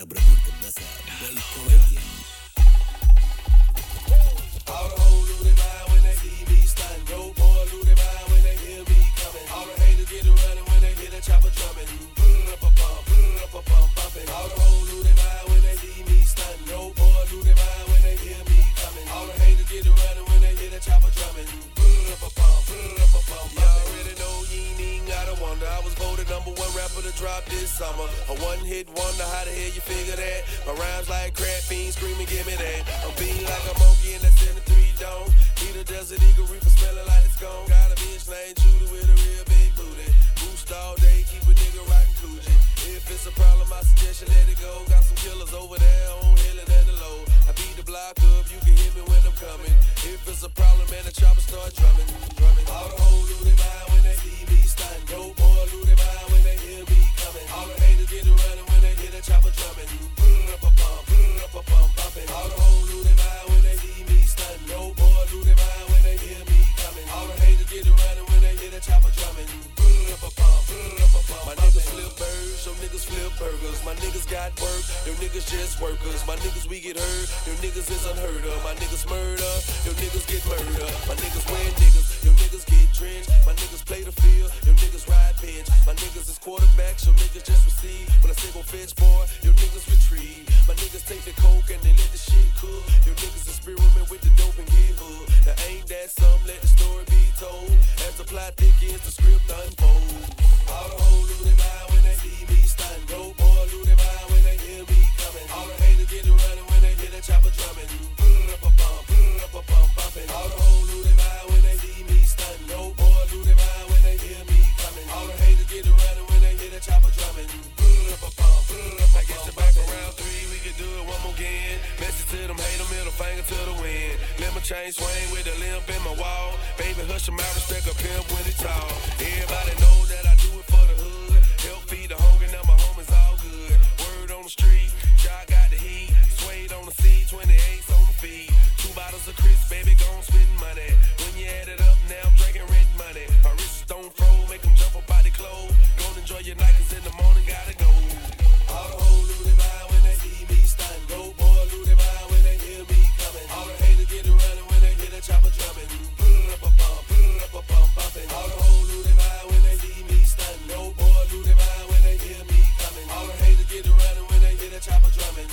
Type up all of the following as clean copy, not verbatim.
обработка баса Байковайтин. All the hoes lose their mind when they see me stunning. Yo, boy, lose their mind when they hear me coming. All the haters get to running when they hear the chopper drumming. Bumping. All the hoes lose their mind when they see me stunning. Yo, boy, lose their mind when they hear me coming. All the haters get to running when they hear the chopper drumming. Y'all already know you ain't even gotta wonder. I was voted #1 rapper to drop this summer. A one-hit wonder, how the hell you figure that? My rhymes like crap fiends screaming, give me that. I'm being like a monkey in that 73 dome. Eat a desert eagle reaper smelling like it's gone. Got a bitch named Judah with a real big booty. Boost all day, keep a nigga rockin' Coogee. If it's a problem, I suggest you let it go. Got some killers over there on Hillin' and the low. I beat the block up, you can hear me when I'm coming. If it's a problem, man, the chopper start drumming. All the hoes lose their mind when they see me stunning. Yo, boy, lose their mind when they hear me coming. All the haters get to running when they hear the chopper drumming. Bumping. All the hoes lose their mind when they see me stunning. Yo, boy, lose their mind when they hear me coming. All the haters get to running when they hear the chopper drumming. My niggas flip birds, your niggas flip burgers. My niggas got work, your niggas just workers. My niggas we get hurt, your niggas is unheard of. My niggas murder, your niggas get murdered. My niggas win niggas, your niggas get drenched. My niggas play the field, your niggas ride bench. My niggas is quarterbacks, your niggas just receive. When I say go fetch boy, your niggas retrieve. My niggas take the coke and they let the shit cook. Your niggas experiment with the dope and get hooked. Now ain't that something, let the story be told. As the plot thickens, the script unfolds. All the hoes lose their mind when they see me stunning. Yo, boy, lose their mind when they hear me coming. All the haters get to running when they hear the chopper drumming. Bumping. All the hoes lose their mind when they see me stunning. Yo, boy, lose their mind when they hear me coming. All the haters get to running when they hear the chopper drumming. I guess the back around 3, we can do it one more again. Message to them, hate them, middle finger to the wind. Let my chain swing with a limp in my wall. Baby, hush him out, respect a pimp when he tall. Everybody know that I do it for the hood. Help feed the hungry, now my homies all good. Word on the street, y'all got the heat. Suede on the seat, 28s on the feet. 2 bottles of Chris, baby, gon' spend money. When you add it up, now I'm drinking rent money. My wrists don't froze, make them jump up by the clothes. Gon' enjoy your night, cause in the morning gotta go. All the hoes lose their mind when they see me stunning. Go, boy, lose their mind when they hear me coming. All the haters get to running when they hear the chopper drumming. Bumping. All the hoes lose their mind when they see me stunning. No boy lose their mind when they hear me coming. All the haters get to running when they hear the chopper drumming.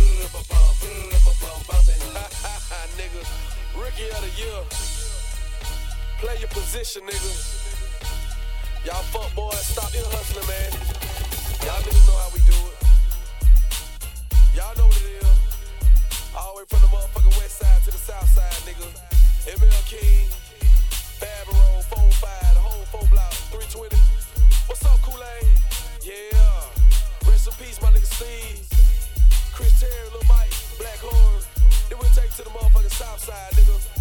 Bumping. Nigga, rookie of the year. Play your position, nigga. Y'all fuck boys, stop your hustling, man. Y'all niggas know how we do it. Y'all know what it is. All the way from the motherfucking west side to the south side, nigga. ML King, Fabro, 4-5, the whole 4 block, 320. What's up, Kool-Aid? Yeah. Rest in peace, my nigga Steve. Chris Terry, Lil Mike, Black Horn. Then we'll take it to the motherfucking south side, nigga.